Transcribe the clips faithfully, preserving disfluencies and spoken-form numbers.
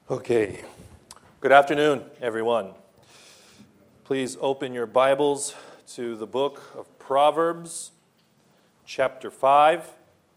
Okay. Good afternoon, everyone. Please open your Bibles to the book of Proverbs, chapter five.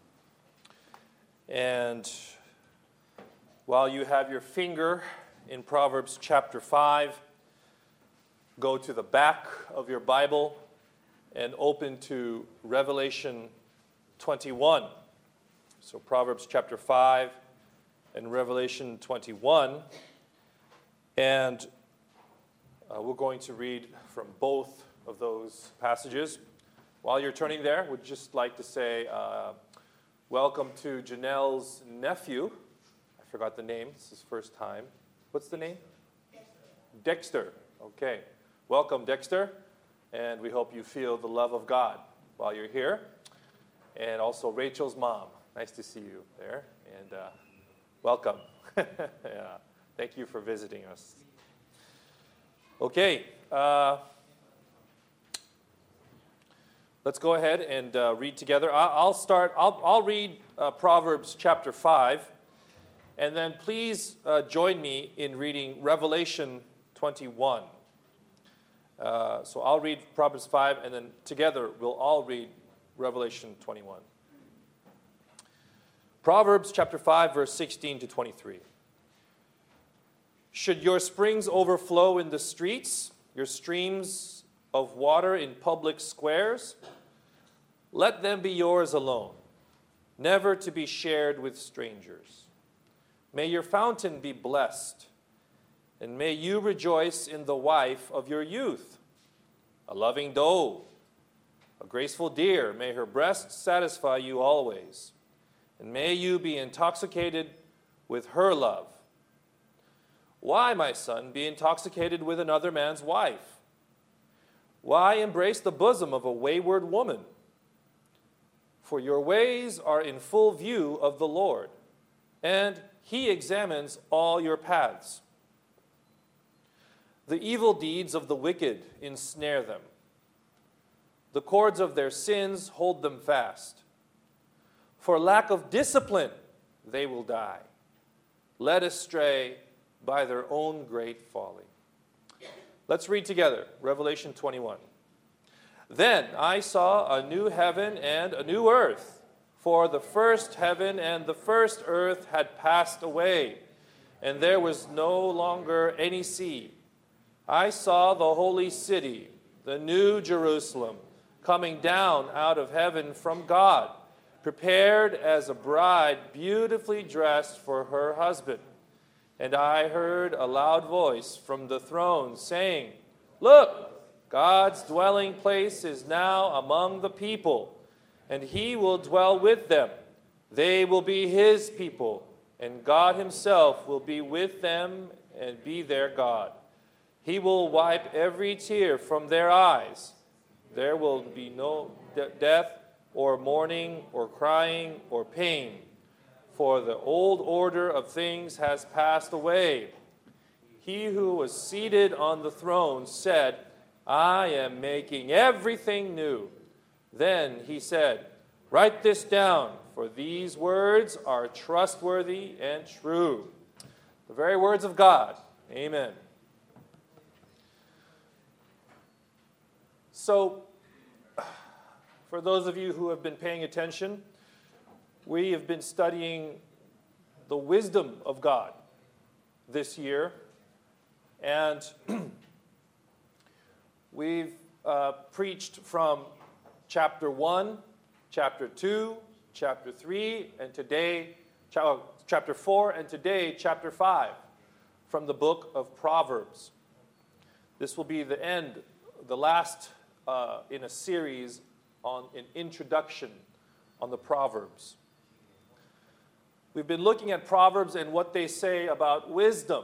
And while you have your finger in Proverbs chapter five, go to the back of your Bible and open to Revelation twenty-one. So Proverbs chapter five and Revelation twenty-one. And uh, we're going to read from both of those passages. While you're turning there, would just like to say uh, welcome to Janelle's nephew. I forgot the name. It's his first time. What's the name? Dexter. Dexter. Okay. Welcome, Dexter. And we hope you feel the love of God while you're here. And also Rachel's mom. Nice to see you there. And uh, welcome. Yeah. Thank you for visiting us. Okay. Uh, let's go ahead and uh, read together. I'll start. I'll, I'll read uh, Proverbs chapter five. And then please uh, join me in reading Revelation twenty-one. Uh, so I'll read Proverbs five, and then together we'll all read Revelation twenty-one. Proverbs chapter five, verse sixteen to twenty-three. Should your springs overflow in the streets, your streams of water in public squares, let them be yours alone, never to be shared with strangers. May your fountain be blessed, and may you rejoice in the wife of your youth, a loving doe, a graceful deer. May her breast satisfy you always. And may you be intoxicated with her love. Why, my son, be intoxicated with another man's wife? Why embrace the bosom of a wayward woman? For your ways are in full view of the Lord, and he examines all your paths. The evil deeds of the wicked ensnare them. The cords of their sins hold them fast. For lack of discipline, they will die, led astray by their own great folly. Let's read together, Revelation twenty-one. Then I saw a new heaven and a new earth, for the first heaven and the first earth had passed away, and there was no longer any sea. I saw the holy city, the new Jerusalem, coming down out of heaven from God, prepared as a bride beautifully dressed for her husband. And I heard a loud voice from the throne saying, "Look, God's dwelling place is now among the people, and he will dwell with them. They will be his people, and God himself will be with them and be their God. He will wipe every tear from their eyes. There will be no de- death, or mourning, or crying, or pain, for the old order of things has passed away." He who was seated on the throne said, "I am making everything new." Then he said, "Write this down, for these words are trustworthy and true." The very words of God. Amen. So, for those of you who have been paying attention, we have been studying the wisdom of God this year. And we've uh, preached from chapter one, chapter two, chapter three, and today, chapter four, and today, chapter five, from the book of Proverbs. This will be the end, the last uh, in a series on an introduction on the Proverbs. We've been looking at Proverbs and what they say about wisdom.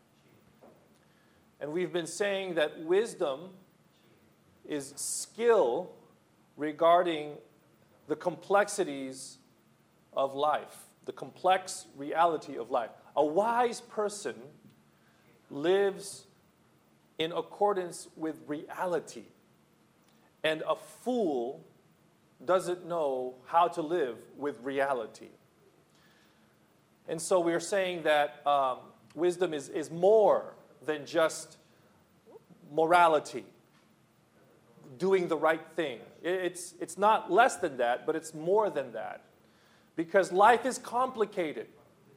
And we've been saying that wisdom is skill regarding the complexities of life, the complex reality of life. A wise person lives in accordance with reality. And a fool doesn't know how to live with reality. And so we're saying that um, Wisdom is, is more than just morality, doing the right thing. It's, it's not less than that, but it's more than that. Because life is complicated.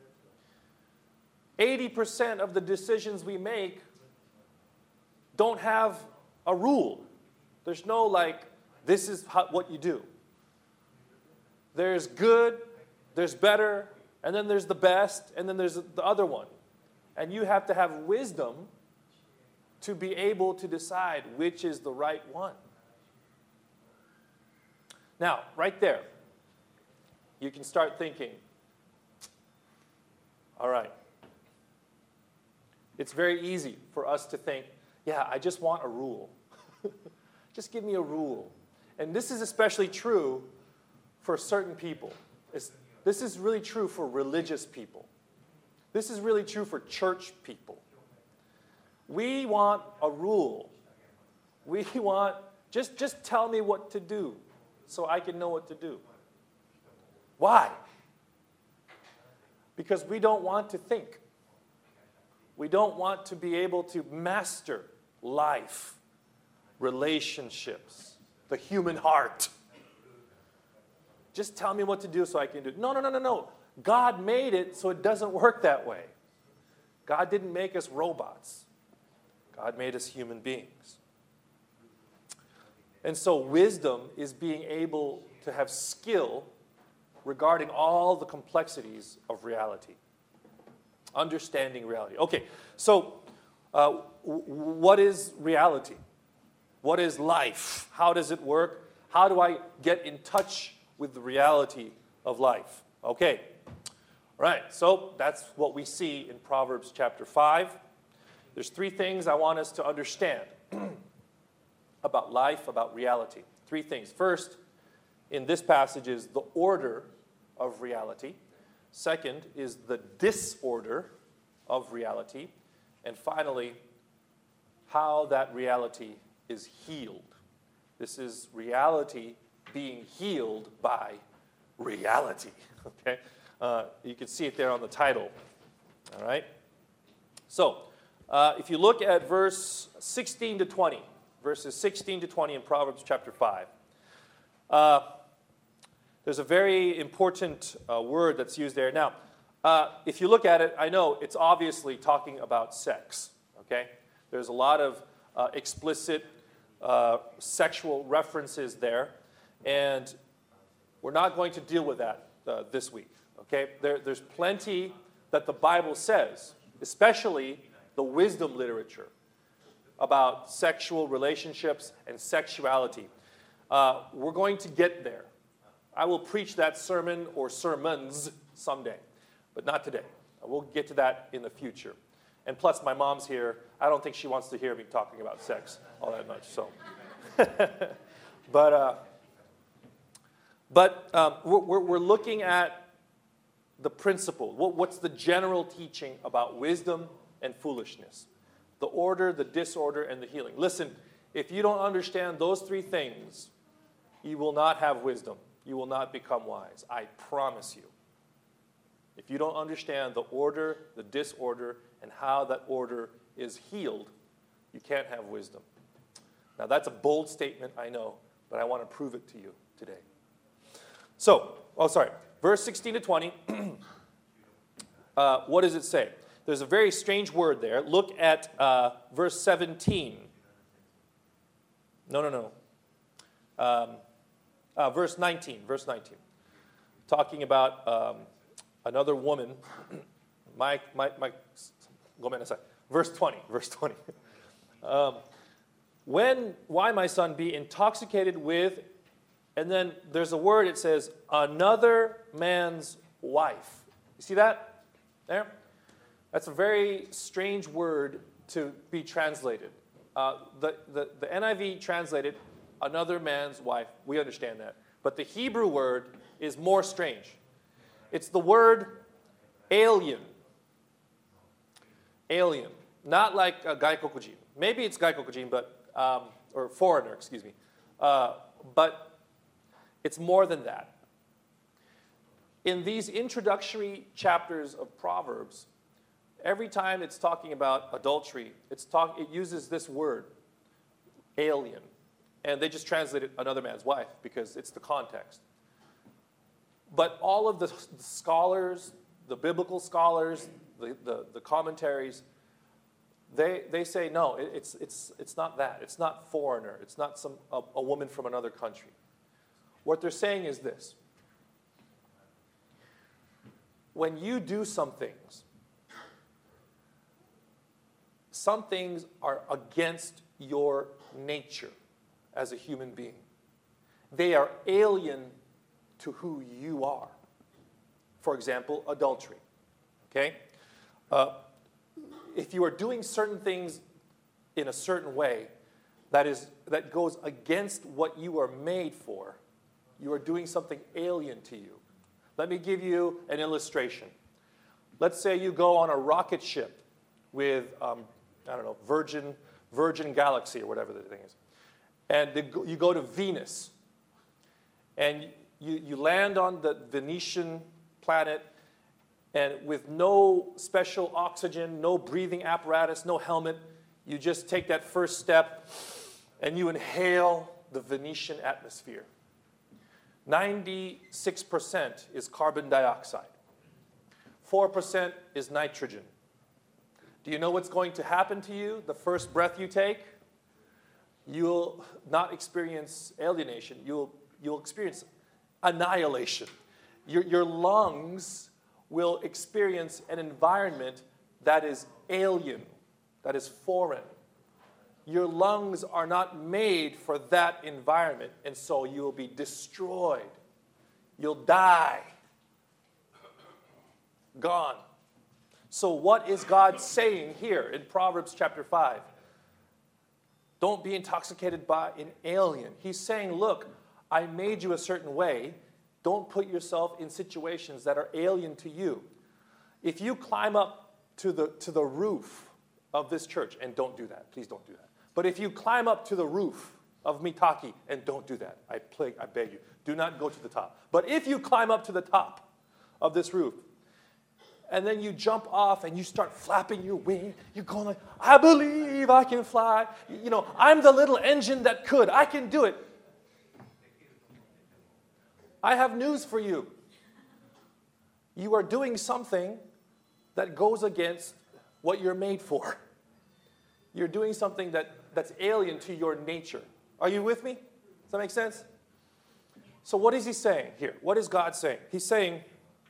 eighty percent of the decisions we make don't have a rule. There's no like, this is how, what you do. There's good, there's better, and then there's the best, and then there's the other one. And you have to have wisdom to be able to decide which is the right one. Now, right there, you can start thinking, all right, it's very easy for us to think, yeah, I just want a rule. Just give me a rule. And this is especially true for certain people. It's, this is really true for religious people. This is really true for church people. We want a rule. We want, just, just tell me what to do so I can know what to do. Why? Because we don't want to think. We don't want to be able to master life, relationships, the human heart. Just tell me what to do so I can do it. No, no, no, no, no. God made it so it doesn't work that way. God didn't make us robots. God made us human beings. And so wisdom is being able to have skill regarding all the complexities of reality. Understanding reality. Okay, so uh, w- what is reality? What is life? How does it work? How do I get in touch with the reality of life? Okay, all right, so that's what we see in Proverbs chapter five. There's three things I want us to understand about life, about reality. Three things. First, in this passage is the order of reality. Second is the disorder of reality. And finally, how that reality is healed. This is reality being healed by reality. Okay, uh, you can see it there on the title. All right. So, uh, if you look at verse sixteen to twenty, verses sixteen to twenty in Proverbs chapter five, uh, there's a very important uh, word that's used there. Now, uh, if you look at it, I know it's obviously talking about sex. Okay, there's a lot of uh, explicit uh, sexual references there, and we're not going to deal with that uh, this week. Okay, there, there's plenty that the Bible says, especially the wisdom literature, about sexual relationships and sexuality. Uh, we're going to get there. I will preach that sermon or sermons someday, but not today. We'll get to that in the future. And plus, my mom's here. I don't think she wants to hear me talking about sex all that much. So, but uh, but um, we're, we're looking at the principle. What, what's the general teaching about wisdom and foolishness? The order, the disorder, and the healing. Listen, if you don't understand those three things, you will not have wisdom. You will not become wise. I promise you. If you don't understand the order, the disorder, and how that order is healed, you can't have wisdom. Now, that's a bold statement, I know, but I want to prove it to you today. So, oh, sorry, verse sixteen to twenty, uh, what does it say? There's a very strange word there. Look at uh, verse seventeen. No, no, no. Um, uh, verse nineteen, verse nineteen. Talking about um, another woman. my, my, my, verse twenty, verse twenty. um, when, why, my son, be intoxicated with, and then there's a word, it says, another man's wife. You see that there? That's a very strange word to be translated. Uh, the, the, the N I V translated another man's wife. We understand that. But the Hebrew word is more strange. It's the word alien. Alien. Not like a gaikokujin. Maybe it's gaikokujin, but, um, or foreigner, excuse me. Uh, but it's more than that. In these introductory chapters of Proverbs, Every time it's talking about adultery, it's talk, it uses this word, alien. And they just translate it another man's wife because it's the context. But all of the scholars, the biblical scholars, the, the, the commentaries, they, they say, no, it, it's, it's, it's not that. It's not foreigner. It's not some, a, a woman from another country. What they're saying is this. When you do some things, some things are against your nature as a human being. They are alien to who you are. For example, adultery. Okay? Uh, if you are doing certain things in a certain way that is that goes against what you are made for, you are doing something alien to you. Let me give you an illustration. Let's say you go on a rocket ship with, um, I don't know, Virgin, Virgin Galaxy or whatever the thing is. And you go to Venus. And you, you land on the Venetian planet, and with no special oxygen, no breathing apparatus, no helmet, you just take that first step and you inhale the Venetian atmosphere. ninety-six percent is carbon dioxide. four percent is nitrogen. Do you know what's going to happen to you the first breath you take? You'll not experience alienation. You'll, you'll experience annihilation. Your, your lungs will experience an environment that is alien, that is foreign. Your lungs are not made for that environment, and so you'll be destroyed. You'll die. Gone. So what is God saying here in Proverbs chapter five? Don't be intoxicated by an alien. He's saying, look, I made you a certain way. Don't put yourself in situations that are alien to you. If you climb up to the, to the roof of this church, and don't do that, please don't do that. But if you climb up to the roof of Mitaki, and don't do that, I, plague, I beg you, do not go to the top. But if you climb up to the top of this roof, and then you jump off and you start flapping your wing, you're going like, I believe I can fly. You know, I'm the little engine that could. I can do it. I have news for you. You are doing something that goes against what you're made for. You're doing something that, that's alien to your nature. Are you with me? Does that make sense? So what is he saying here? What is God saying? He's saying,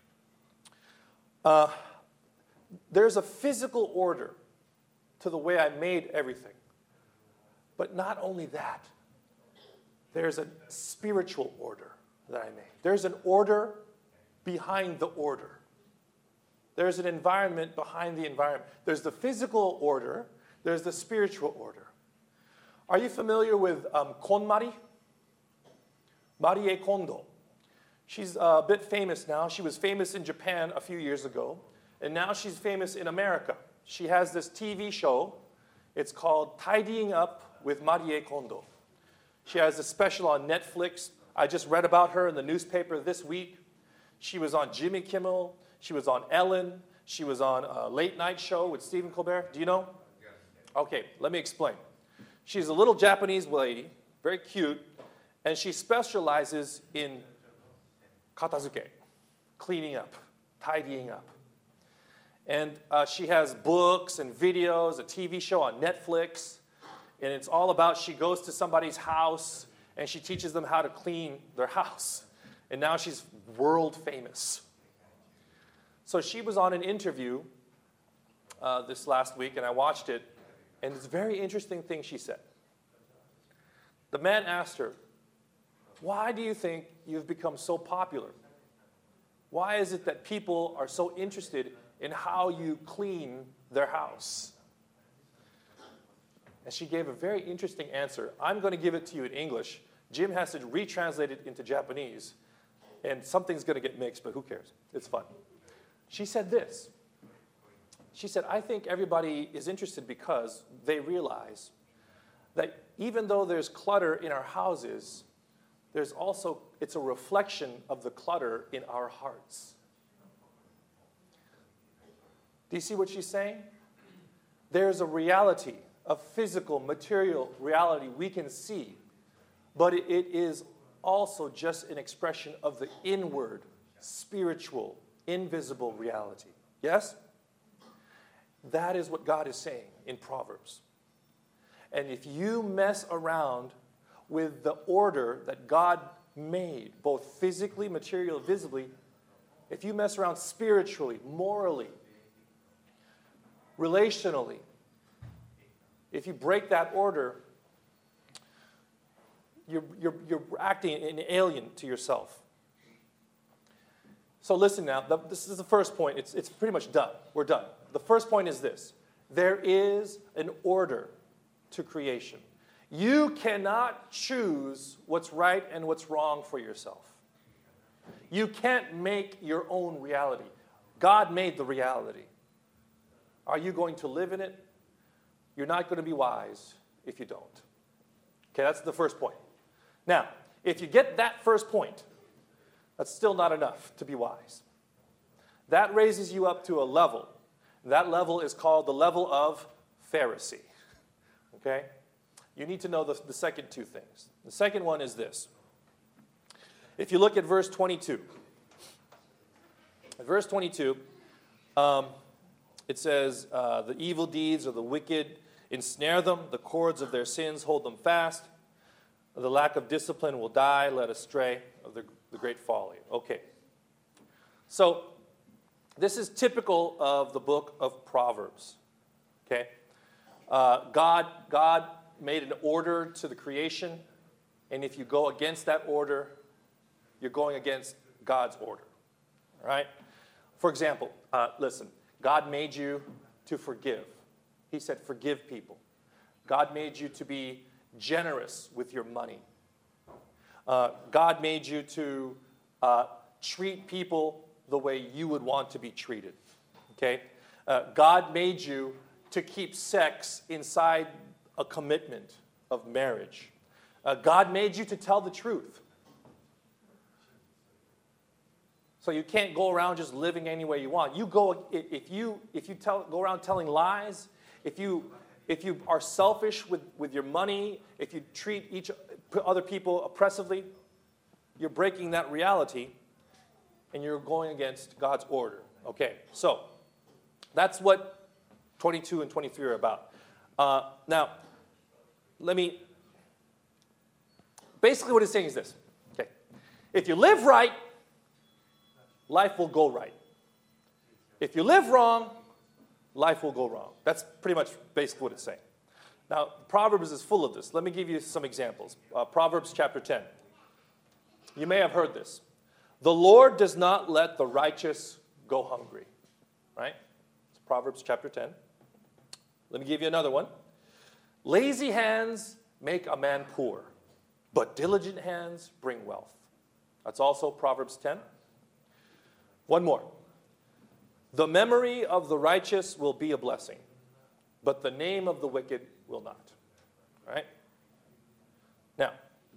uh, there's a physical order to the way I made everything. But not only that, there's a spiritual order that I made. There's an order behind the order. There's an environment behind the environment. There's the physical order. There's the spiritual order. Are you familiar with um, KonMari? Marie Kondo. She's a bit famous now. She was famous in Japan a few years ago, and now she's famous in America. She has this T V show. It's called Tidying Up with Marie Kondo. She has a special on Netflix. I just read about her in the newspaper this week. She was on Jimmy Kimmel. She was on Ellen. She was on a late night show with Stephen Colbert. Do you know? Yes. Okay, let me explain. She's a little Japanese lady, very cute, and she specializes in katazuke, cleaning up, tidying up. And uh, she has books and videos, a T V show on Netflix, and it's all about she goes to somebody's house and she teaches them how to clean their house. And now she's world famous. So she was on an interview uh, this last week, and I watched it, and it's a very interesting thing she said. The man asked her, why do you think you've become so popular? Why is it that people are so interested in how you clean their house? And she gave a very interesting answer. I'm going to give it to you in English. Jim has to retranslate it into Japanese, and something's going to get mixed, but who cares? It's fun. She said this. She said, I think everybody is interested because they realize that even though there's clutter in our houses, there's also, it's a reflection of the clutter in our hearts. Do you see what she's saying? There's a reality, a physical, material reality we can see, but it is also just an expression of the inward, spiritual, invisible reality. Yes? That is what God is saying in Proverbs. And if you mess around with the order that God made, both physically, materially, visibly, if you mess around spiritually, morally, relationally, if you break that order, you're, you're, you're acting an alien to yourself. So listen now, the, this is the first point. It's, it's pretty much done. We're done. The first point is this. There is an order to creation. You cannot choose what's right and what's wrong for yourself. You can't make your own reality. God made the reality. Are you going to live in it? You're not going to be wise if you don't. Okay, that's the first point. Now, if you get that first point, that's still not enough to be wise. That raises you up to a level. That level is called the level of Pharisee. Okay? You need to know the, the second two things. The second one is this. If you look at verse twenty-two. At verse twenty-two, um, it says, uh, the evil deeds of the wicked ensnare them. The cords of their sins hold them fast. The lack of discipline will die, led astray of the, the great folly. Okay. So, this is typical of the book of Proverbs. Okay? Uh, God, God made an order to the creation, and if you go against that order, you're going against God's order. All right? For example, uh, listen, God made you to forgive. He said, forgive people. God made you to be generous with your money. Uh, God made you to uh, treat people the way you would want to be treated. Okay? Uh, God made you to keep sex inside a commitment of marriage. Uh, God made you to tell the truth. So you can't go around just living any way you want. You go if you if you tell go around telling lies, if you if you are selfish with, with your money, if you treat each other people oppressively, you're breaking that reality and you're going against God's order. Okay, so that's what twenty-two and twenty-three are about. Uh, now, let me, basically what it's saying is this. Okay, if you live right, life will go right. If you live wrong, life will go wrong. That's pretty much basically what it's saying. Now, Proverbs is full of this. Let me give you some examples. Uh, Proverbs chapter ten. You may have heard this. The Lord does not let the righteous go hungry. Right? It's Proverbs chapter ten. Let me give you another one. Lazy hands make a man poor, but diligent hands bring wealth. That's also Proverbs ten. One more. The memory of the righteous will be a blessing, but the name of the wicked will not. All right? Now,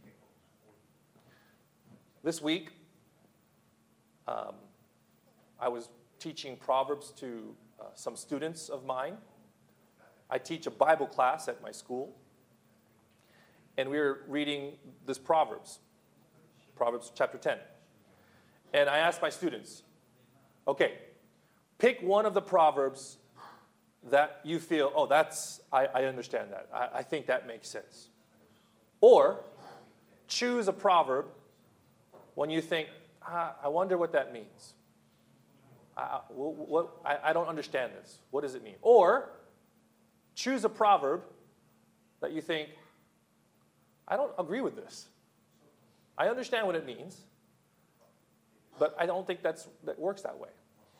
this week, um, I was teaching Proverbs to uh, some students of mine. I teach a Bible class at my school, and we were reading this Proverbs, Proverbs chapter ten. And I asked my students, okay, pick one of the Proverbs that you feel, oh, that's, I, I understand that. I, I think that makes sense. Or choose a proverb when you think, ah, I wonder what that means. I, what, what, I, I don't understand this. What does it mean? Or choose a proverb that you think, I don't agree with this. I understand what it means, but I don't think that's, that works that way.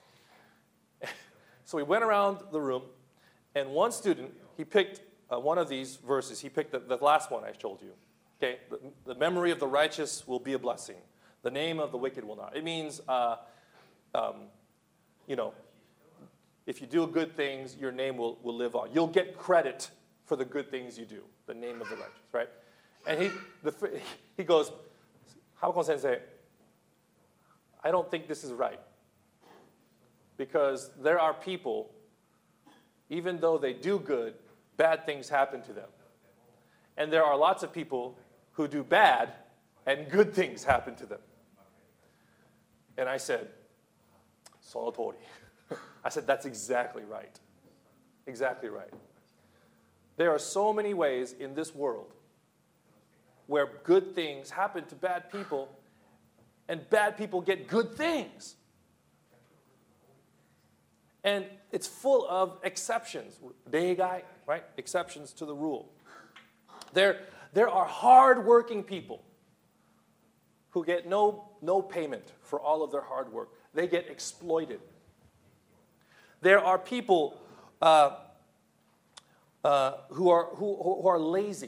So we went around the room, and one student, he picked uh, one of these verses. He picked the, the last one I told you. Okay, the, the memory of the righteous will be a blessing. The name of the wicked will not. It means, uh, um, you know, if you do good things, your name will, will live on. You'll get credit for the good things you do. The name of the righteous, right? And he, the, he goes, Habako-sensei, I don't think this is right. Because there are people even though they do good, bad things happen to them. And there are lots of people who do bad and good things happen to them. And I said, Sonotori. I said, that's exactly right. Exactly right. There are so many ways in this world where good things happen to bad people and bad people get good things. And it's full of exceptions. Reigai, right? Exceptions to the rule. There, there are hard-working people who get no, no payment for all of their hard work. They get exploited. There are people uh, uh, who are who, who are lazy,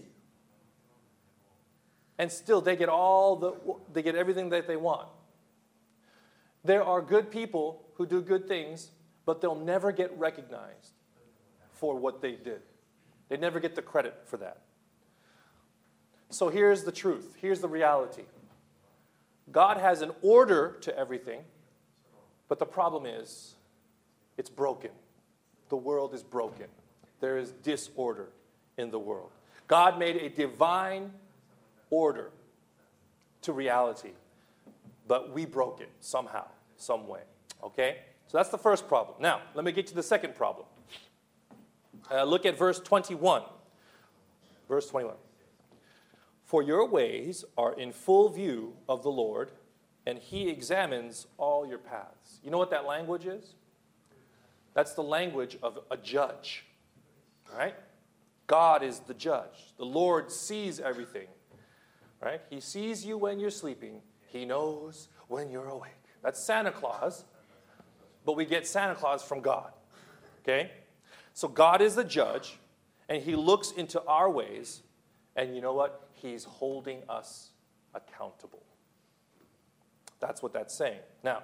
and still they get all the they get everything that they want. There are good people who do good things, but they'll never get recognized for what they did. They never get the credit for that. So here's the truth. Here's the reality. God has an order to everything, but the problem is it's broken. The world is broken. There is disorder in the world. God made a divine order to reality, but we broke it somehow, some way. Okay? So that's the first problem. Now, let me get to the second problem. Uh, look at verse twenty-one. Verse twenty-one. For your ways are in full view of the Lord, and he examines all your paths. You know what that language is? That's the language of a judge. Right? God is the judge. The Lord sees everything. Right? He sees you when you're sleeping. He knows when you're awake. That's Santa Claus. But we get Santa Claus from God. Okay? So God is the judge, and he looks into our ways, and you know what? He's holding us accountable. That's what that's saying. Now,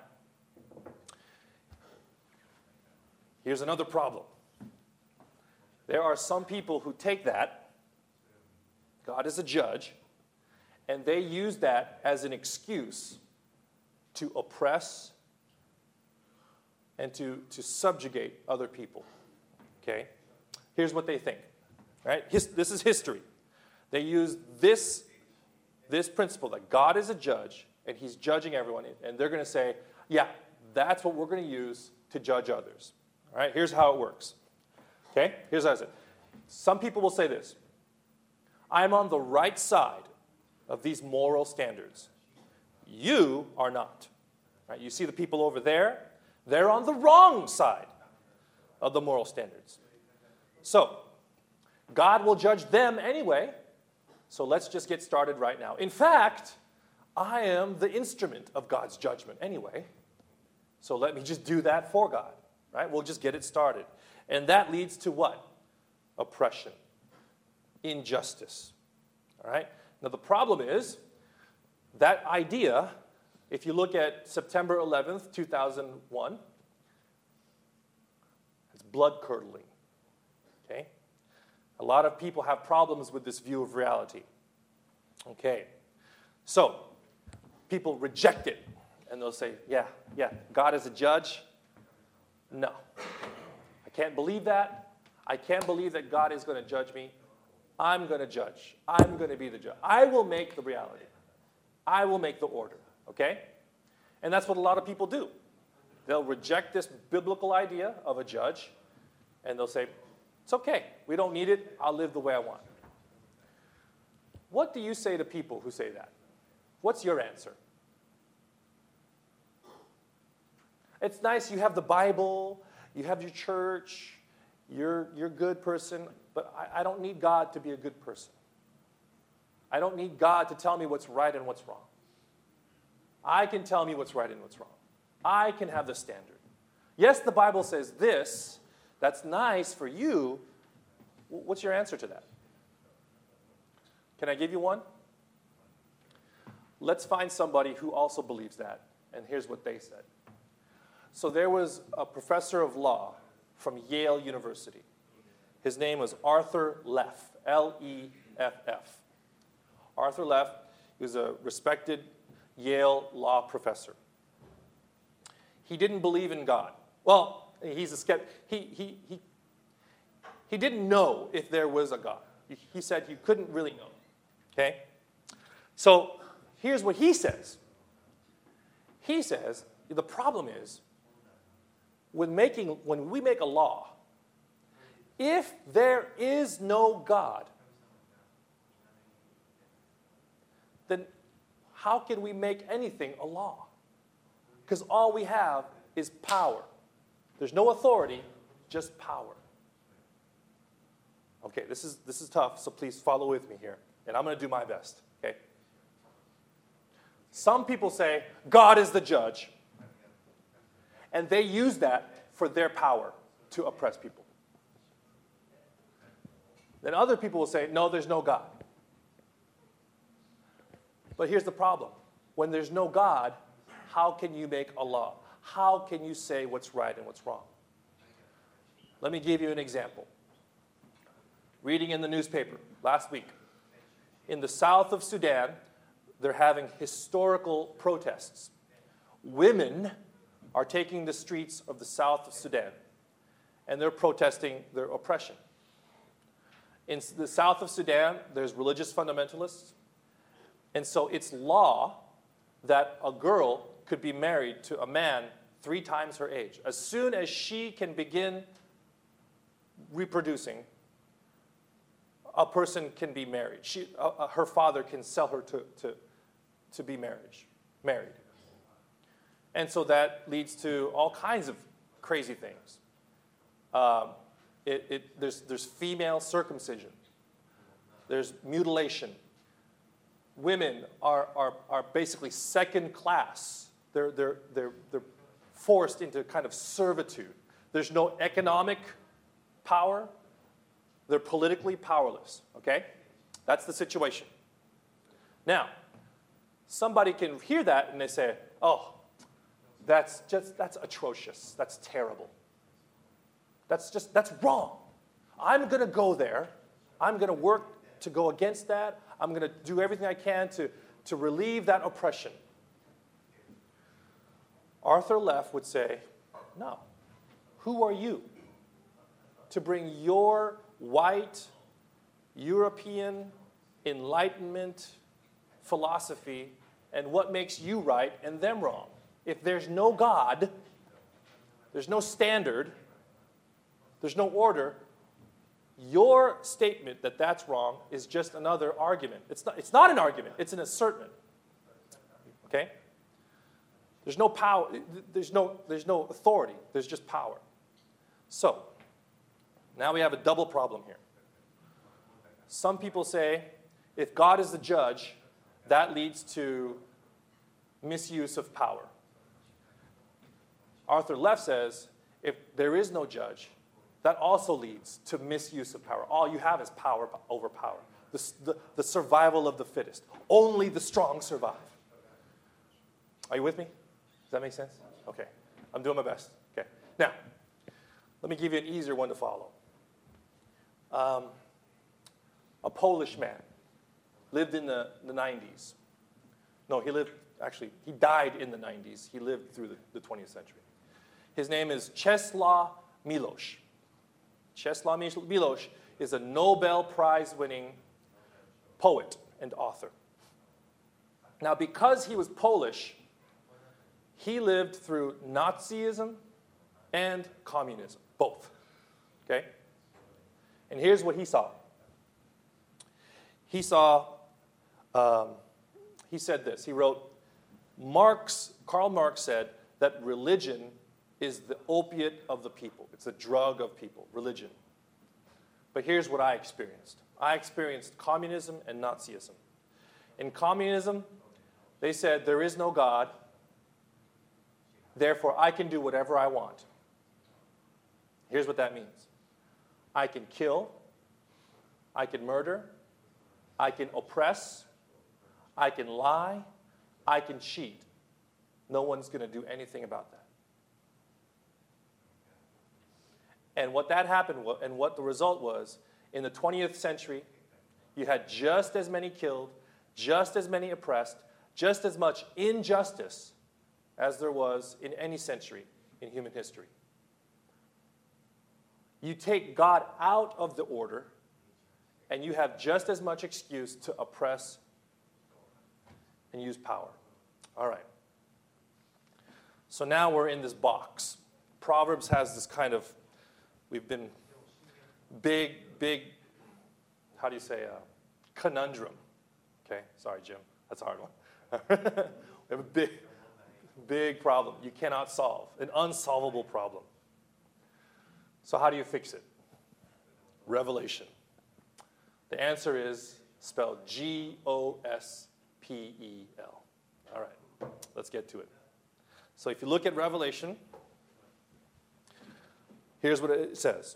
here's another problem. There are some people who take that, God is a judge, and they use that as an excuse to oppress and to, to subjugate other people. Okay? Here's what they think. Right? His, this is history. They use this, this principle that God is a judge and he's judging everyone, and they're going to say, yeah, that's what we're going to use to judge others. All right? Here's how it works. Okay? Here's how I said. Some people will say this. I'm on the right side of these moral standards. You are not. Right? You see the people over there? They're on the wrong side of the moral standards. So, God will judge them anyway, so let's just get started right now. In fact, I am the instrument of God's judgment anyway, so let me just do that for God. Right? We'll just get it started. And that leads to what? Oppression. Injustice. All right? Now the problem is, that idea, if you look at September eleventh, two thousand one, it's blood-curdling. Okay? A lot of people have problems with this view of reality. Okay. So, people reject it. And they'll say, yeah, yeah, God is a judge. No. I can't believe that. I can't believe that God is going to judge me. I'm going to judge. I'm going to be the judge. I will make the reality. I will make the order. Okay? And that's what a lot of people do. They'll reject this biblical idea of a judge, and they'll say, it's okay. We don't need it. I'll live the way I want. What do you say to people who say that? What's your answer? It's nice you have the Bible, you have your church, you're, you're a good person, but I, I don't need God to be a good person. I don't need God to tell me what's right and what's wrong. I can tell me what's right and what's wrong. I can have the standard. Yes, the Bible says this. That's nice for you. What's your answer to that? Can I give you one? Let's find somebody who also believes that. And here's what they said. So there was a professor of law from Yale University. His name was Arthur Leff, L E F F. Arthur Leff was a respected Yale law professor. He didn't believe in God. Well, he's a skeptic. He, he, he, He didn't know if there was a God. He, he said he couldn't really know. Okay? So here's what he says. He says the problem is when making when we make a law, if there is no God, then how can we make anything a law? Because all we have is power. There's no authority, just power. Okay, this is, this is tough, so please follow with me here. And I'm going to do my best, okay? Some people say, God is the judge. And they use that for their power to oppress people. Then other people will say, no, there's no God. But here's the problem. When there's no God, how can you make a law? How can you say what's right and what's wrong? Let me give you an example. Reading in the newspaper last week. In the south of Sudan, they're having historical protests. Women are taking the streets of the south of Sudan, and they're protesting their oppression. In the south of Sudan, there's religious fundamentalists, and so it's law that a girl could be married to a man three times her age. As soon as she can begin reproducing, a person can be married. She, uh, her father can sell her to, to, to be marriage, married. And so that leads to all kinds of crazy things. Um, it, it, there's, there's female circumcision. There's mutilation. Women are, are, are basically second class. They're, they're, they're, they're forced into kind of servitude. There's no economic power. They're politically powerless, okay? That's the situation. Now, somebody can hear that and they say, oh, that's just, that's atrocious. That's terrible. That's just, that's wrong. I'm going to go there. I'm going to work to go against that. I'm going to do everything I can to, to relieve that oppression. Arthur Leff would say, no. Who are you to bring your white, European, Enlightenment philosophy and what makes you right and them wrong? If there's no God, there's no standard, there's no order, your statement that that's wrong is just another argument. It's not, it's not an argument, it's an assertion. Okay? There's no power, there's no, there's no authority, there's just power. So, now we have a double problem here. Some people say, if God is the judge, that leads to misuse of power. Arthur Leff says, if there is no judge, that also leads to misuse of power. All you have is power over power. The, the, the survival of the fittest. Only the strong survive. Are you with me? Does that make sense? Okay. I'm doing my best. Okay. Now, let me give you an easier one to follow. Um, a Polish man lived in the, the nineties. No, he lived, actually, he died in the nineties. He lived through the, the twentieth century. His name is Czesław Miłosz. Czesław Miłosz is a Nobel Prize-winning poet and author. Now, because he was Polish, he lived through Nazism and communism, both. Okay? And here's what he saw. He saw, um, he said this. He wrote, Marx, Karl Marx said that religion is the opiate of the people. It's a drug of people, religion. But here's what I experienced. I experienced communism and Nazism. In communism, they said there is no God, therefore I can do whatever I want. Here's what that means. I can kill, I can murder, I can oppress, I can lie, I can cheat. No one's going to do anything about that. And what that happened, and what the result was, in the twentieth century, you had just as many killed, just as many oppressed, just as much injustice as there was in any century in human history. You take God out of the order, and you have just as much excuse to oppress and use power. All right. So now we're in this box. Proverbs has this kind of, we've been big, big, how do you say, uh, conundrum. Okay, sorry, Jim. That's a hard one. We have a big, big problem you cannot solve, an unsolvable problem. So how do you fix it? Revelation. The answer is spelled G O S P E L. All right, let's get to it. So if you look at Revelation, here's what it says.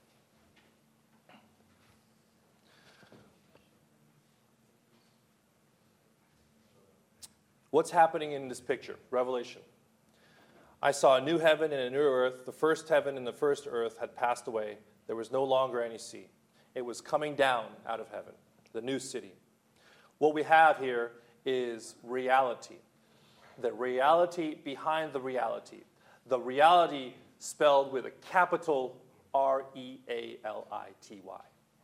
What's happening in this picture? Revelation. I saw a new heaven and a new earth. The first heaven and the first earth had passed away. There was no longer any sea. It was coming down out of heaven, the new city. What we have here is reality. The reality behind the reality. The reality spelled with a capital R E A L I T Y.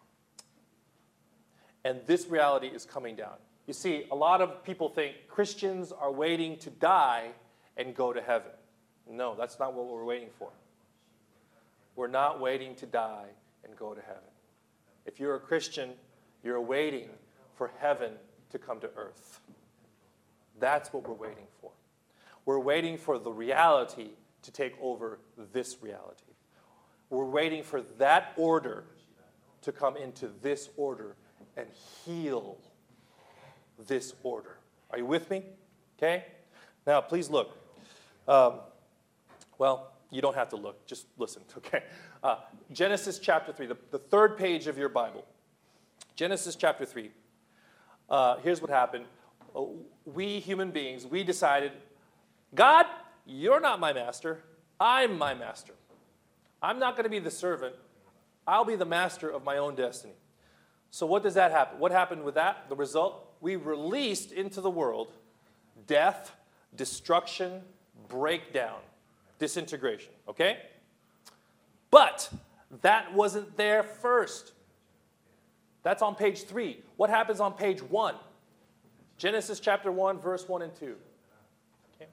And this reality is coming down. You see, a lot of people think Christians are waiting to die and go to heaven. No, that's not what we're waiting for. We're not waiting to die and go to heaven. If you're a Christian, you're waiting for heaven to come to earth. That's what we're waiting for. We're waiting for the reality to take over this reality. We're waiting for that order to come into this order and heal this order. Are you with me? Okay? Now, please look. Um, well, you don't have to look. Just listen, okay? Uh, Genesis chapter three, the, the third page of your Bible. Genesis chapter three. Uh, here's what happened. Uh, we human beings, we decided, God, you're not my master. I'm my master. I'm not going to be the servant. I'll be the master of my own destiny. So what does that happen? What happened with that? The result? We released into the world death, destruction, breakdown, disintegration, okay? But that wasn't there first. That's on page three. What happens on page one? Genesis chapter one, verse one and two. Okay.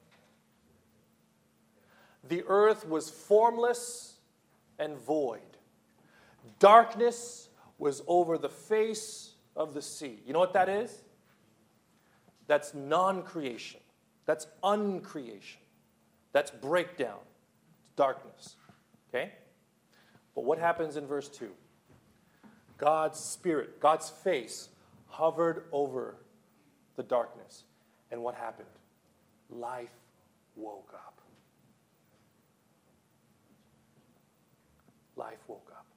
The earth was formless and void. Darkness was over the face of the sea. You know what that is? That's non-creation. That's uncreation. That's breakdown. It's darkness. Okay? But what happens in verse two? God's Spirit, God's face hovered over the darkness. And what happened? Life woke up. Life woke up.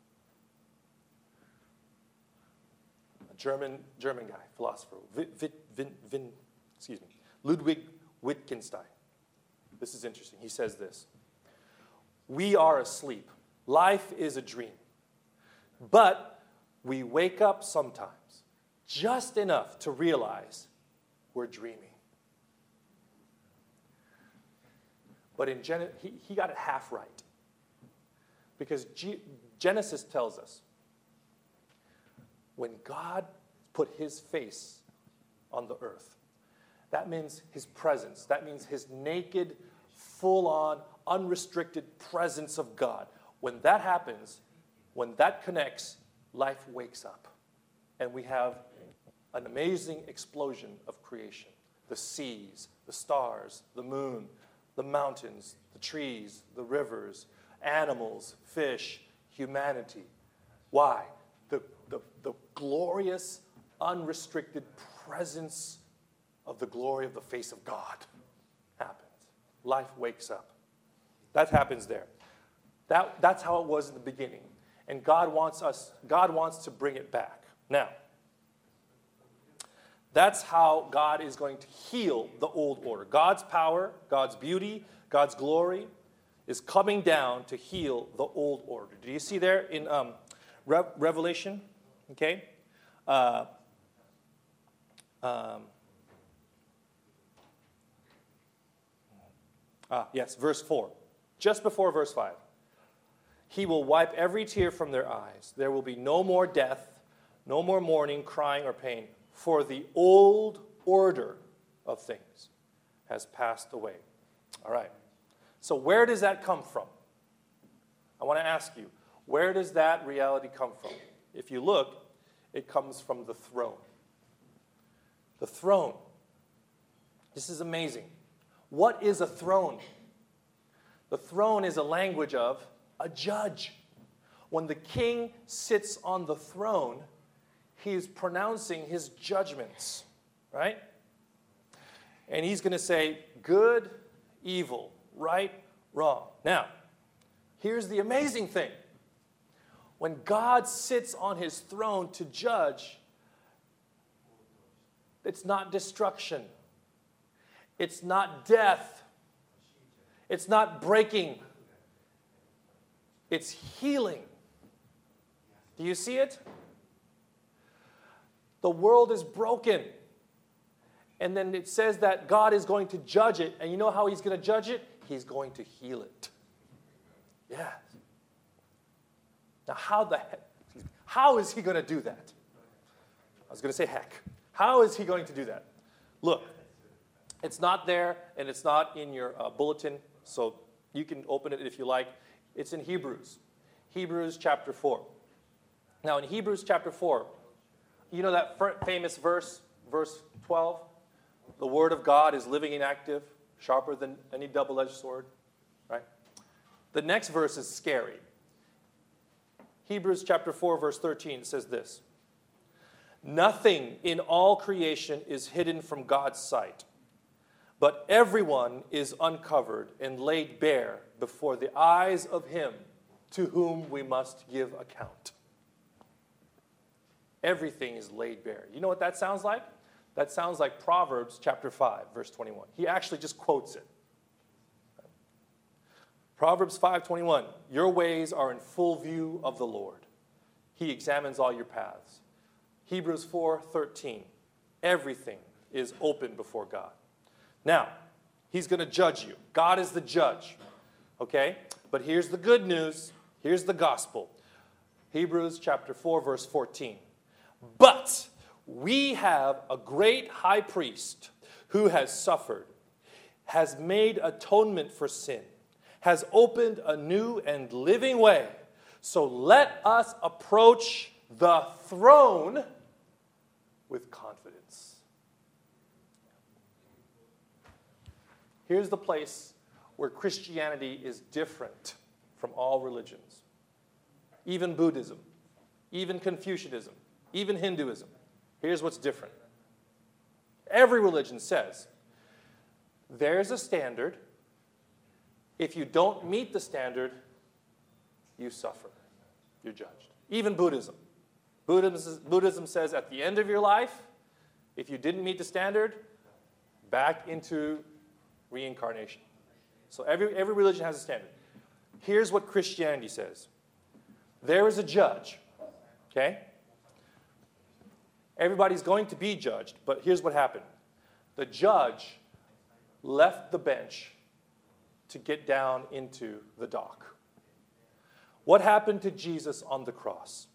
A German, German guy, philosopher, Vin, Vin, Vin, excuse me, Ludwig Wittgenstein. This is interesting. He says this. We are asleep. Life is a dream. But we wake up sometimes, just enough to realize we're dreaming. But in Gen- he, he got it half right. Because G- Genesis tells us, when God put his face on the earth, that means his presence. That means his naked, full-on, unrestricted presence of God. When that happens, when that connects, life wakes up. And we have an amazing explosion of creation. The seas, the stars, the moon, the mountains, the trees, the rivers, animals, fish, humanity. Why? The, the, the glorious, unrestricted presence of the glory of the face of God happens. Life wakes up. That happens there. That, that's how it was in the beginning. And God wants us, God wants to bring it back. Now, that's how God is going to heal the old order. God's power, God's beauty, God's glory is coming down to heal the old order. Do you see there in um, Re- Revelation? Okay. Uh, um, ah, yes, verse four. Just before verse five. He will wipe every tear from their eyes. There will be no more death, no more mourning, crying, or pain, for the old order of things has passed away. All right. So where does that come from? I want to ask you, where does that reality come from? If you look, it comes from the throne. The throne. This is amazing. What is a throne? The throne is a language of a judge. When the king sits on the throne, he is pronouncing his judgments, right? And he's going to say good, evil, right, wrong. Now, here's the amazing thing. When God sits on his throne to judge, it's not destruction. It's not death. It's not breaking. It's healing. Do you see it? The world is broken. And then it says that God is going to judge it. And you know how he's going to judge it? He's going to heal it. Yeah. Now, how the heck? How is he going to do that? I was going to say heck. How is he going to do that? Look, it's not there, and it's not in your uh, bulletin, so you can open it if you like. It's in Hebrews. Hebrews chapter four. Now, in Hebrews chapter four, you know that famous verse, verse twelve? The word of God is living and active, sharper than any double-edged sword, right? The next verse is scary. Hebrews chapter four, verse thirteen says this. Nothing in all creation is hidden from God's sight, but everyone is uncovered and laid bare before the eyes of him to whom we must give account. Everything is laid bare. You know what that sounds like? That sounds like Proverbs chapter five, verse twenty-one. He actually just quotes it. Proverbs five twenty-one, your ways are in full view of the Lord. He examines all your paths. Hebrews four thirteen, everything is open before God. Now, he's going to judge you. God is the judge. Okay? But here's the good news. Here's the gospel. Hebrews chapter four, verse fourteen. But we have a great high priest who has suffered, has made atonement for sin, has opened a new and living way. So let us approach the throne with confidence. Here's the place where Christianity is different from all religions. Even Buddhism, even Confucianism, even Hinduism. Here's what's different. Every religion says, there's a standard. If you don't meet the standard, you suffer. You're judged. Even Buddhism. Buddhism, Buddhism says at the end of your life, if you didn't meet the standard, back into reincarnation. So every, every religion has a standard. Here's what Christianity says. There is a judge, okay? Everybody's going to be judged, but here's what happened. The judge left the bench to get down into the dock. What happened to Jesus on the cross?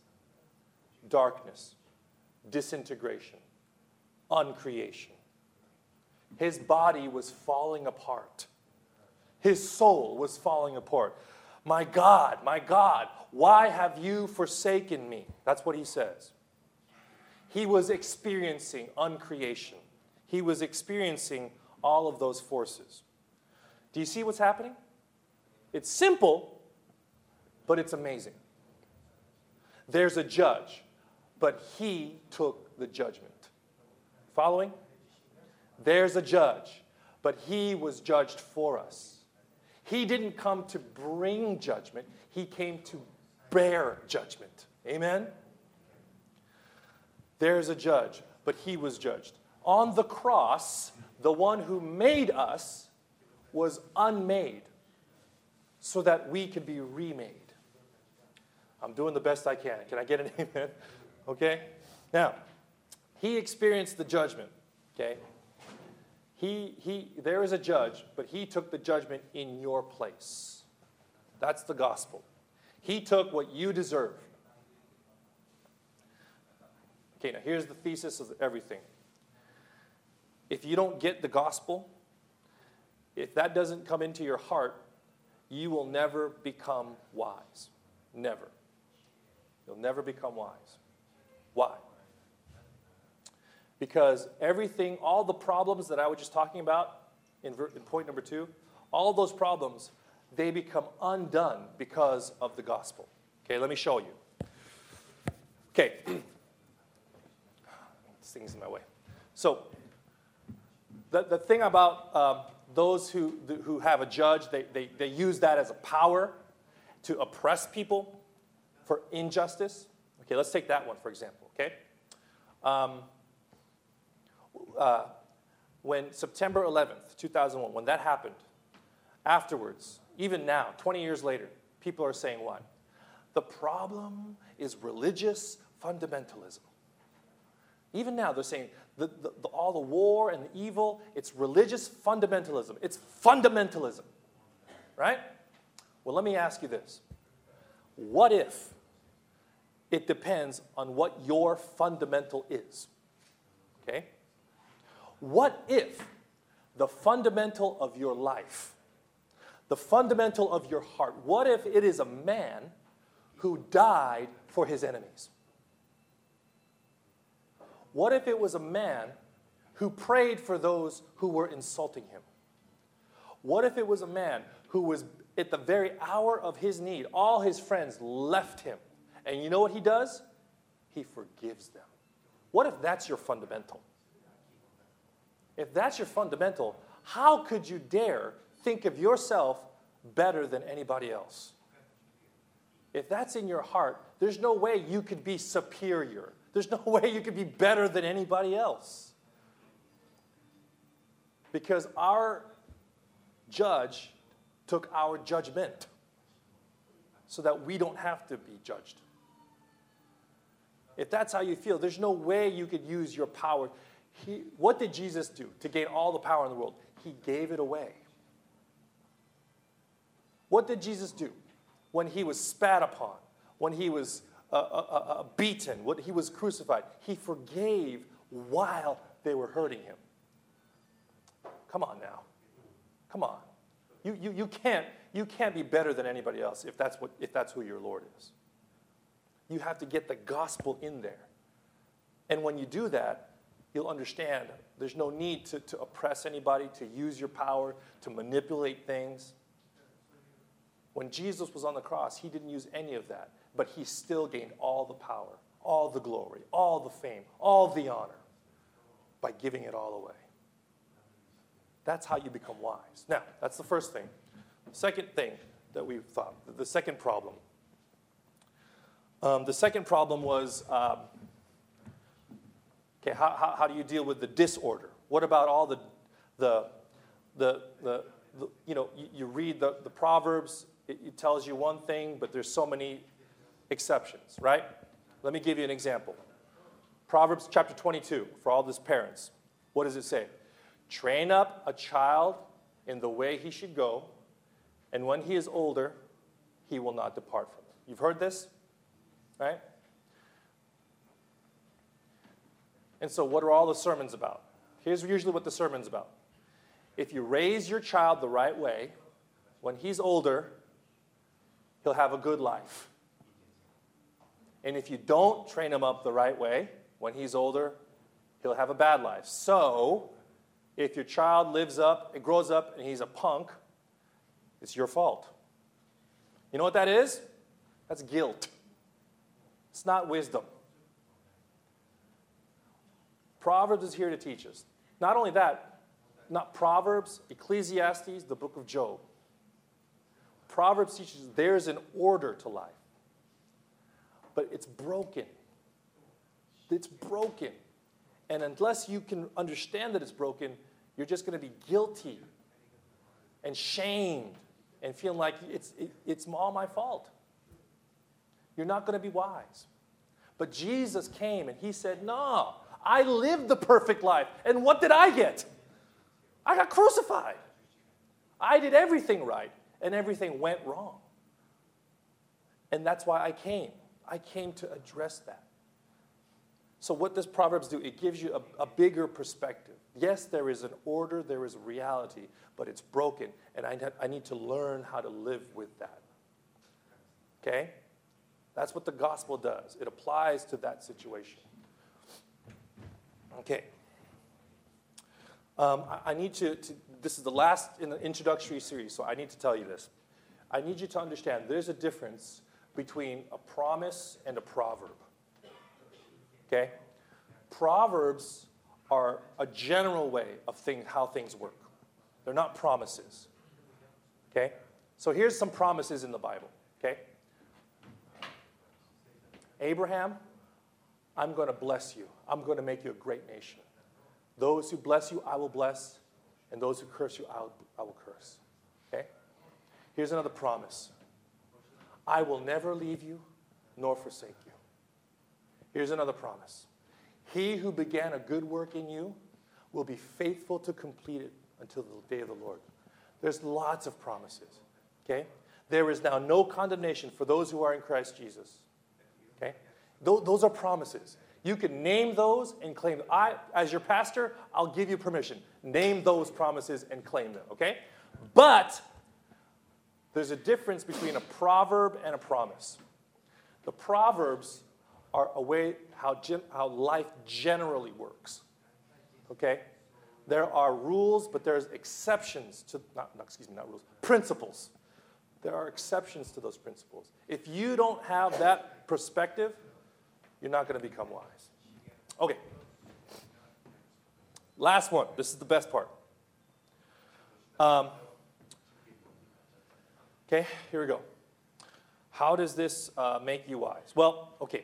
Darkness, disintegration, uncreation. His body was falling apart. His soul was falling apart. My God, my God, why have you forsaken me? That's what he says. He was experiencing uncreation. He was experiencing all of those forces. Do you see what's happening? It's simple, but it's amazing. There's a judge, but he took the judgment. Following? There's a judge, but he was judged for us. He didn't come to bring judgment. He came to bear judgment. Amen? There's a judge, but he was judged. On the cross, the one who made us was unmade so that we could be remade. I'm doing the best I can. Can I get an amen? Okay? Now, he experienced the judgment. Okay? He, he, there is a judge, but he took the judgment in your place. That's the gospel. He took what you deserve. Okay, now here's the thesis of everything. If you don't get the gospel, if that doesn't come into your heart, you will never become wise. Never. You'll never become wise. Why? Because everything, all the problems that I was just talking about in, ver- in point number two, all those problems, they become undone because of the gospel. Okay, let me show you. Okay. This thing's in my way. So, the, the thing about um, those who, who have a judge, they, they, they use that as a power to oppress people for injustice. Okay, let's take that one, for example, okay? Um, uh, when September eleventh, two thousand one, when that happened, afterwards, even now, twenty years later, people are saying what? The problem is religious fundamentalism. Even now, they're saying the, the, the, all the war and the evil, it's religious fundamentalism. It's fundamentalism, right? Well, let me ask you this. What if it depends on what your fundamental is? Okay? What if the fundamental of your life, the fundamental of your heart, what if it is a man who died for his enemies? What if it was a man who prayed for those who were insulting him? What if it was a man who was at the very hour of his need, all his friends left him, and you know what he does? He forgives them. What if that's your fundamental? If that's your fundamental, how could you dare think of yourself better than anybody else? If that's in your heart, there's no way you could be superior. There's no way you could be better than anybody else. Because our judge took our judgment so that we don't have to be judged. If that's how you feel, there's no way you could use your power. He, what did Jesus do to gain all the power in the world? He gave it away. What did Jesus do when he was spat upon, when he was uh, uh, uh, beaten, when he was crucified? He forgave while they were hurting him. Come on now. Come on. You, you, you, can't, you can't be better than anybody else if that's, what, if that's who your Lord is. You have to get the gospel in there. And when you do that, you'll understand there's no need to, to oppress anybody, to use your power, to manipulate things. When Jesus was on the cross, he didn't use any of that, but he still gained all the power, all the glory, all the fame, all the honor by giving it all away. That's how you become wise. Now, that's the first thing. Second thing that we thought, the second problem. Um, the second problem was, um, okay, how, how, how do you deal with the disorder? What about all the, the, the, the, the you know, you, you read the, the Proverbs, it, it tells you one thing, but there's so many exceptions, right? Let me give you an example. Proverbs chapter twenty-two, for all these parents. What does it say? Train up a child in the way he should go, and when he is older, he will not depart from it. You've heard this, right? And so what are all the sermons about? Here's usually what the sermon's about. If you raise your child the right way, when he's older, he'll have a good life. And if you don't train him up the right way, when he's older, he'll have a bad life. So, if your child lives up, and grows up, and he's a punk, it's your fault. You know what that is? That's guilt. It's not wisdom. Proverbs is here to teach us. Not only that, not Proverbs, Ecclesiastes, the book of Job. Proverbs teaches there's an order to life. But it's broken. It's broken. And unless you can understand that it's broken, you're just going to be guilty and shamed and feeling like it's, it, it's all my fault. You're not going to be wise. But Jesus came and he said, no, I lived the perfect life. And what did I get? I got crucified. I did everything right and everything went wrong. And that's why I came. I came to address that. So what does Proverbs do? It gives you a, a bigger perspective. Yes, there is an order, there is a reality, but it's broken, and I, I need to learn how to live with that. Okay? That's what the gospel does. It applies to that situation. Okay. Um, I, I need to, to, this is the last in the introductory series, so I need to tell you this. I need you to understand there's a difference between a promise and a proverb. Okay? Proverbs are a general way of thing, how things work. They're not promises. Okay? So here's some promises in the Bible. Okay? Abraham, I'm going to bless you. I'm going to make you a great nation. Those who bless you, I will bless. And those who curse you, I will, I will curse. Okay? Here's another promise. I will never leave you nor forsake you. Here's another promise. He who began a good work in you will be faithful to complete it until the day of the Lord. There's lots of promises. Okay? There is now no condemnation for those who are in Christ Jesus. Okay? Th- those are promises. You can name those and claim them. I, as your pastor, I'll give you permission. Name those promises and claim them. Okay? But there's a difference between a proverb and a promise. The proverbs are a way how, gen- how life generally works. Okay? There are rules, but there's exceptions to, not, not excuse me, not rules, principles. There are exceptions to those principles. If you don't have that perspective, you're not going to become wise. Okay. Last one. This is the best part. Um, okay, here we go. How does this uh, make you wise? Well, okay.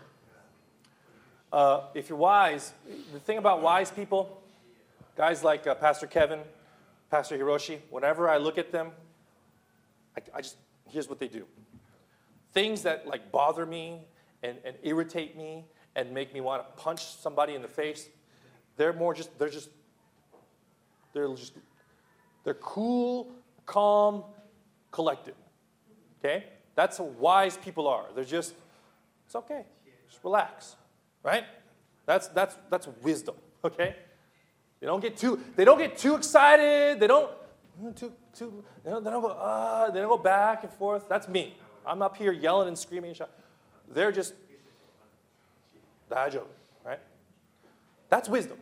Uh, if you're wise, the thing about wise people, guys like uh, Pastor Kevin, Pastor Hiroshi, whenever I look at them, I, I just, here's what they do. Things that like bother me and, and irritate me and make me want to punch somebody in the face, they're more just, they're just, they're just, they're cool, calm, collected. Okay? That's how wise people are. They're just, it's okay. Just relax. Right? That's that's that's wisdom. Okay? They don't get too they don't get too excited. They don't too too they don't, they don't go uh, they don't go back and forth. That's me. I'm up here yelling and screaming and shouting. They're just daijoubu, right? That's wisdom.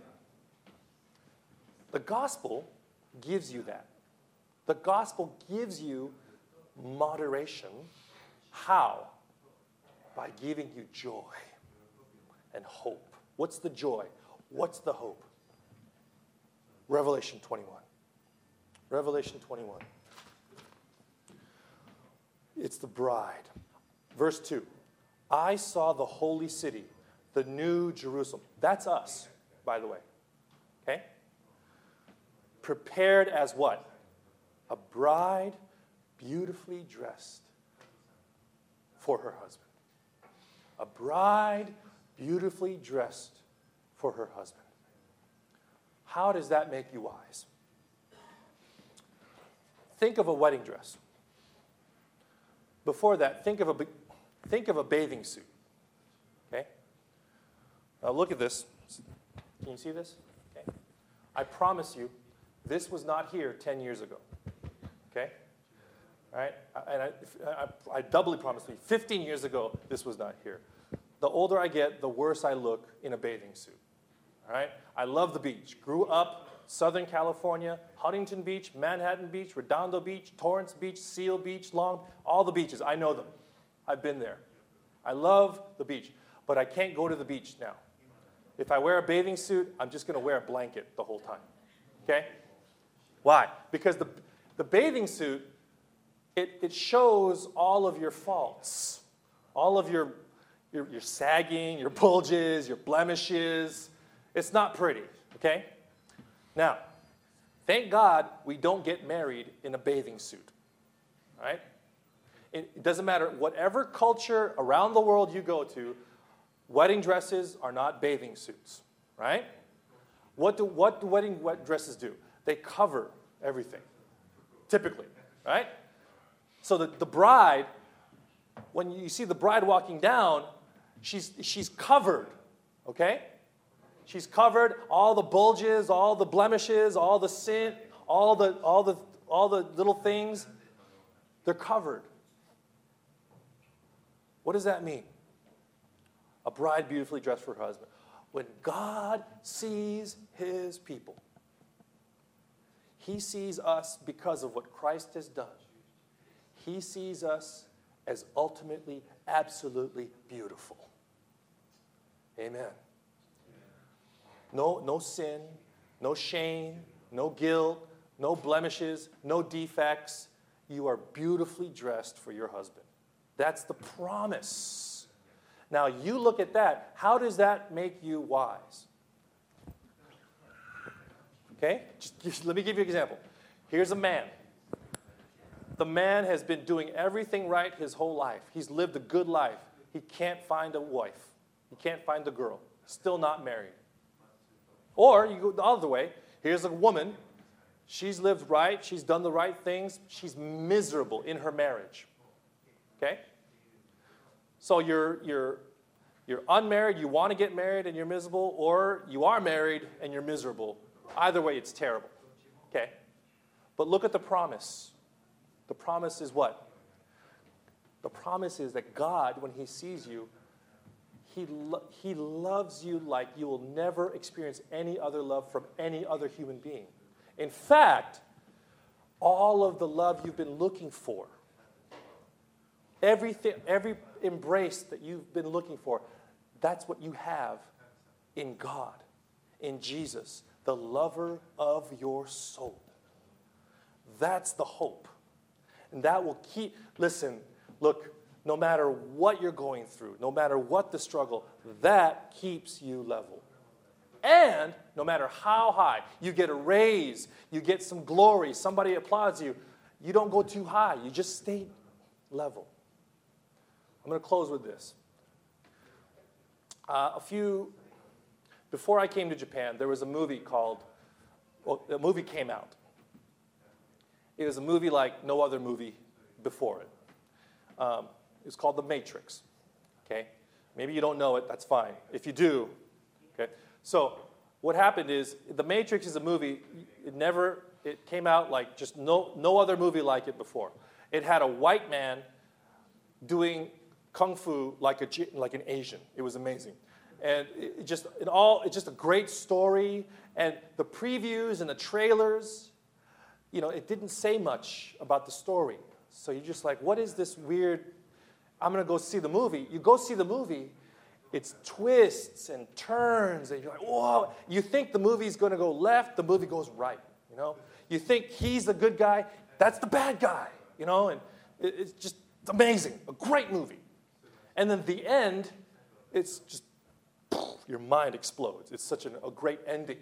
The gospel gives you that. The gospel gives you moderation. How? By giving you joy and hope. What's the joy? What's the hope? Revelation twenty-one. Revelation twenty-one. It's the bride. Verse two. I saw the holy city, the new Jerusalem. That's us, by the way. Okay? Prepared as what? A bride beautifully dressed for her husband. A bride beautifully dressed for her husband. How does that make you wise? Think of a wedding dress. Before that, think of a think of a bathing suit. Okay? Now look at this. Can you see this? Okay. I promise you, this was not here ten years ago. Okay? All right? And I, I, I doubly promise you, fifteen years ago, this was not here. The older I get, the worse I look in a bathing suit. All right? I love the beach. Grew up Southern California, Huntington Beach, Manhattan Beach, Redondo Beach, Torrance Beach, Seal Beach, Long, all the beaches. I know them. I've been there. I love the beach, but I can't go to the beach now. If I wear a bathing suit, I'm just going to wear a blanket the whole time. Okay? Why? Because the, the bathing suit, it, it shows all of your faults, all of your Your, your sagging, your bulges, your blemishes. It's not pretty, okay? Now, thank God we don't get married in a bathing suit, all right? It, it doesn't matter. Whatever culture around the world you go to, wedding dresses are not bathing suits, right? What do, what do wedding dresses do? They cover everything, typically, right? So the, the bride, when you see the bride walking down, she's, she's covered, okay? She's covered, all the bulges, all the blemishes, all the sin, all the, all the, all the little things, they're covered. What does that mean? A bride beautifully dressed for her husband. When God sees his people, he sees us because of what Christ has done. He sees us as ultimately, absolutely beautiful. Amen. No, no sin, no shame, no guilt, no blemishes, no defects. You are beautifully dressed for your husband. That's the promise. Now, you look at that. How does that make you wise? Okay? Just, just let me give you an example. Here's a man. The man has been doing everything right his whole life. He's lived a good life. He can't find a wife. He can't find a girl. Still not married. Or you go the other way. Here's a woman. She's lived right. She's done the right things. She's miserable in her marriage. Okay? So you're, you're, you're unmarried, you want to get married, and you're miserable, or you are married and you're miserable. Either way, it's terrible. Okay? But look at the promise. The promise is what? The promise is that God, when he sees you, he, lo- he loves you like you will never experience any other love from any other human being. In fact, all of the love you've been looking for, everything, every embrace that you've been looking for, that's what you have in God, in Jesus, the lover of your soul. That's the hope. And that will keep, listen, look, no matter what you're going through, no matter what the struggle, that keeps you level. And no matter how high, you get a raise, you get some glory, somebody applauds you, you don't go too high, you just stay level. I'm going to close with this. Uh, a few, before I came to Japan, there was a movie called, well, a movie came out. It was a movie like no other movie before it. Um, it was called The Matrix, okay? Maybe you don't know it, that's fine. If you do, okay? So what happened is, The Matrix is a movie, it never, it came out like just no, no other movie like it before. It had a white man doing kung fu like a like an Asian. It was amazing, and it just it all it's just a great story. And the previews and the trailers, you know, it didn't say much about the story. So you're just like, what is this weird? I'm gonna go see the movie. You go see the movie, it's twists and turns, and you're like, whoa! You think the movie's gonna go left, the movie goes right. You know, you think he's the good guy, that's the bad guy. You know, and it, it's just it's amazing, a great movie. And then the end, it's just, poof, your mind explodes. It's such an, a great ending.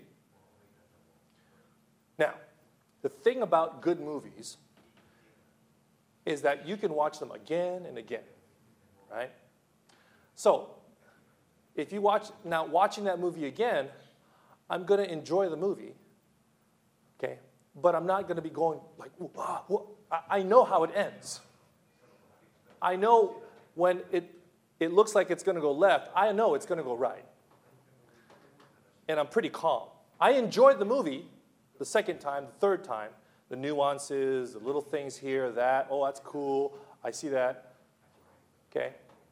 Now, the thing about good movies is that you can watch them again and again, right? So, if you watch, now watching that movie again, I'm going to enjoy the movie, okay? But I'm not going to be going like, ah, well, I know how it ends. I know when it it looks like it's going to go left, I know it's going to go right. And I'm pretty calm. I enjoyed the movie the second time, the third time, the nuances, the little things here, that, oh, that's cool, I see that, okay?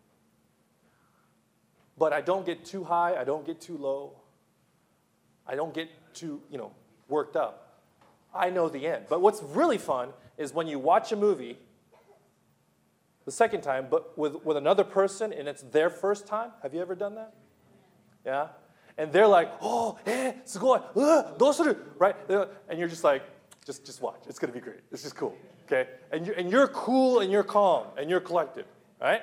But I don't get too high, I don't get too low. I don't get too, you know, worked up. I know the end. But what's really fun is when you watch a movie the second time, but with, with another person, and it's their first time. Have you ever done that? Yeah? And they're like, oh, eh, sugoi, uh, dosuru, right? And you're just like, just, just watch. It's going to be great. It's just cool, okay? And you're, and you're cool, and you're calm, and you're collected, right?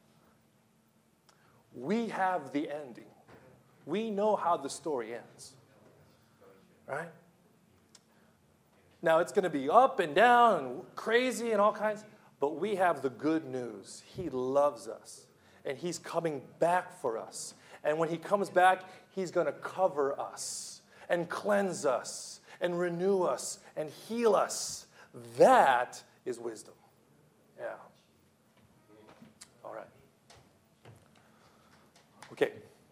We have the ending. We know how the story ends, right? Now, it's going to be up and down and crazy and all kinds. But we have the good news. He loves us, and he's coming back for us. And when he comes back, he's going to cover us and cleanse us and renew us and heal us. That is wisdom. Yeah. All right. Okay.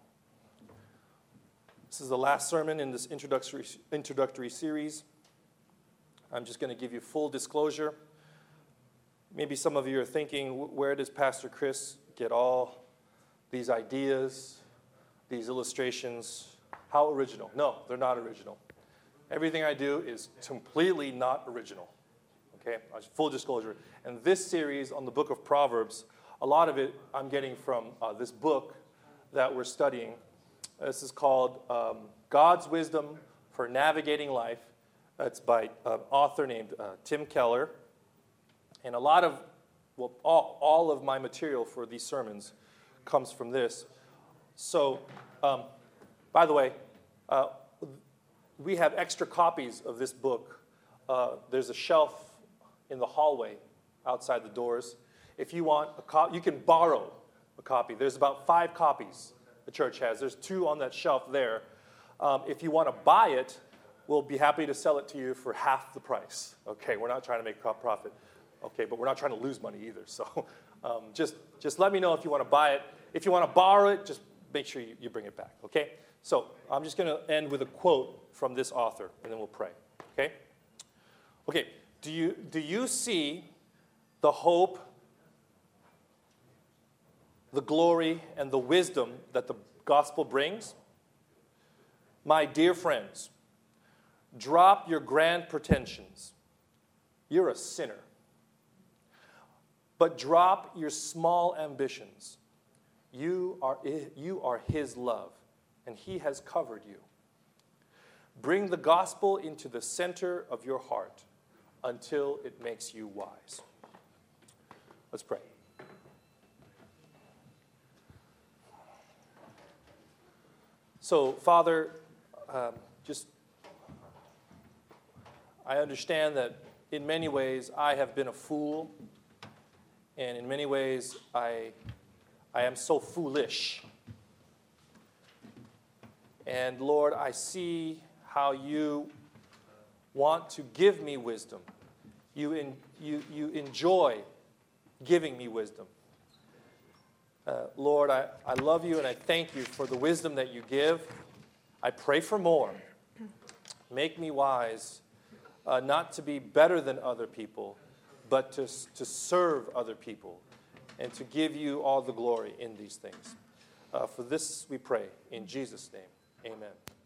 This is the last sermon in this introductory, introductory series. I'm just going to give you full disclosure. Maybe some of you are thinking, where does Pastor Chris get all these ideas, these illustrations? How original? No, they're not original. Everything I do is completely not original. Okay, full disclosure. And this series on the book of Proverbs, a lot of it I'm getting from uh, this book that we're studying. This is called um, God's Wisdom for Navigating Life. It's by an author named uh, Tim Keller. And a lot of, well, all, all of my material for these sermons comes from this. So, um, by the way, uh, we have extra copies of this book. Uh, there's a shelf in the hallway outside the doors. If you want a copy, you can borrow a copy. There's about five copies the church has. There's two on that shelf there. Um, if you want to buy it, we'll be happy to sell it to you for half the price. Okay, we're not trying to make a profit. Okay, but we're not trying to lose money either. So um, just, just let me know if you want to buy it. If you want to borrow it, just make sure you, you bring it back. Okay? So I'm just going to end with a quote from this author, and then we'll pray. Okay? Okay. Do you, do you see the hope, the glory, and the wisdom that the gospel brings? My dear friends, drop your grand pretensions. You're a sinner. But drop your small ambitions. You are, you are His love, and He has covered you. Bring the gospel into the center of your heart until it makes you wise. Let's pray. So, Father, um, just, I understand that in many ways I have been a fool, and in many ways I, I am so foolish. And Lord, I see how you want to give me wisdom. You, in, you, you enjoy giving me wisdom. Uh, Lord, I, I love you and I thank you for the wisdom that you give. I pray for more. Make me wise, uh, not to be better than other people, but to, to serve other people and to give you all the glory in these things. Uh, for this we pray in Jesus' name. Amen.